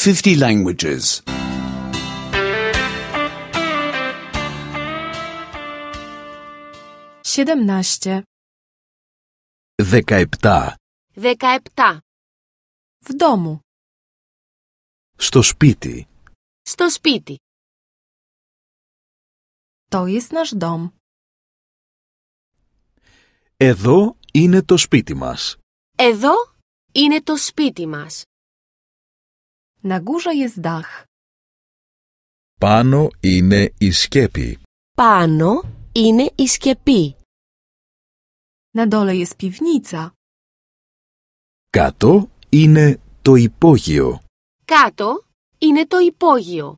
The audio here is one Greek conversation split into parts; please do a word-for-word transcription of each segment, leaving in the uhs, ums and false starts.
fifty languages. siedemnaście. δεκαεπτά. δεκαεπτά. W domu. Στο σπίτι. Στο σπίτι. To jest nasz dom. Εδώ είναι το σπίτι μας. Εδώ είναι το σπίτι μας. Na górze jest dach. Πάνω είναι η σκέπη. Πάνω είναι η σκεπή. Na dole jest piwnica. Κάτω είναι το υπόγειο. Κάτω είναι το υπόγειο.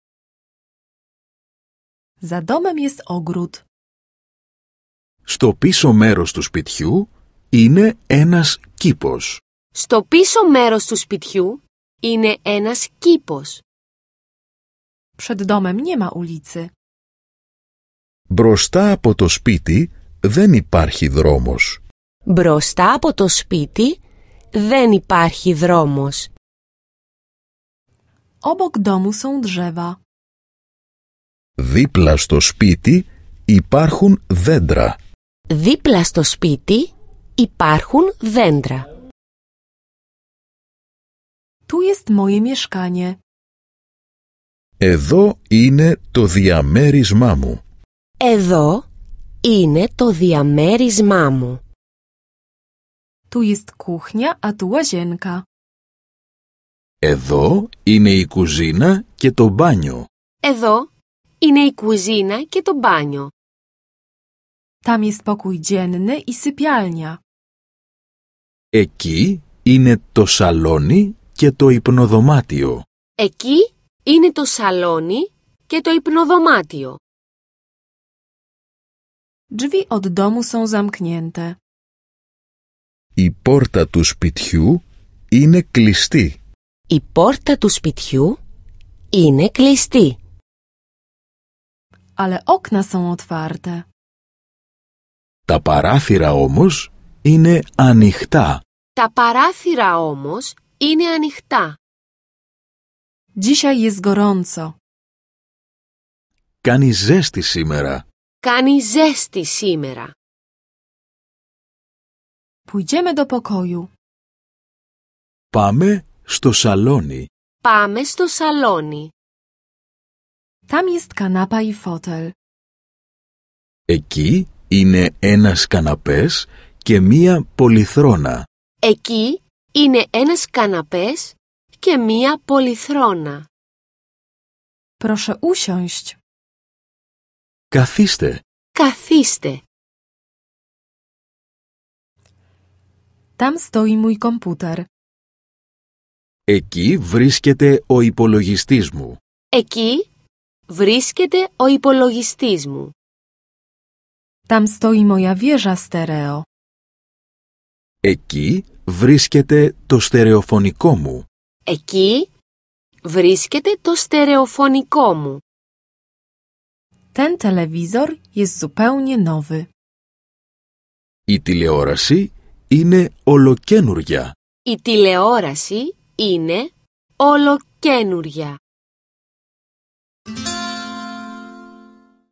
Za domem jest ogród. Στο πίσω μέρος του σπιτιού είναι ένας κήπος. Στο πίσω μέρος του σπιτιού είναι ένας κήπος. Przed domem nie ma ulicy. Μπροστά από το σπίτι δεν υπάρχει δρόμος. Μπροστά από το σπίτι δεν υπάρχει δρόμος. Obok domu są drzewa. Δίπλα στο σπίτι υπάρχουν δέντρα. Δίπλα στο σπίτι υπάρχουν δέντρα. Tu jest moje mieszkanie. Εδώ είναι το διαμέρισμά μου. Εδώ είναι το διαμέρισμά μου. Tu jest kuchnia, a tu łazienka. Εδώ είναι η κουζίνα και το μπάνιο. Εδώ είναι η κουζίνα και το μπάνιο. Tam jest pokój dzienny i sypialnia. Εκεί είναι το σαλόνι και το υπνοδωμάτιο. Εκεί είναι το σαλόνι και το υπνοδωμάτιο. Drzwi od domu są zamknięte. Η πόρτα του σπιτιού είναι κλειστή. Η πόρτα του σπιτιού είναι κλειστή. Ale okna są otwarte. Τα παράθυρα όμως είναι ανοιχτά. Τα παράθυρα όμως είναι ανοιχτά. Dzisiaj jest gorąco. Κάνει ζέστη σήμερα. Κάνει ζέστη σήμερα. Pójdziemy do pokoju. Πάμε στο σαλόνι. Πάμε στο σαλόνι. Tam jest kanapa i fotel. Εκεί είναι ένας καναπές και μία πολυθρόνα. Εκεί είναι ένας καναπές και μία πολυθρόνα. Proszę usiąść. Καθίστε. Καθίστε. Tam stoi mój komputer. Εκεί βρίσκεται ο υπολογιστής μου. Εκεί βρίσκεται ο υπολογιστής μου. Tam stoi moja wieża stereo. Εκεί βρίσκεται το στερεοφωνικό μου. Εκεί βρίσκεται το στερεοφωνικό μου. Ten telewizor jest zupełnie nowy. Η τηλεόραση είναι ολοκαίνουρια. Η τηλεόραση είναι ολοκαίνουρια.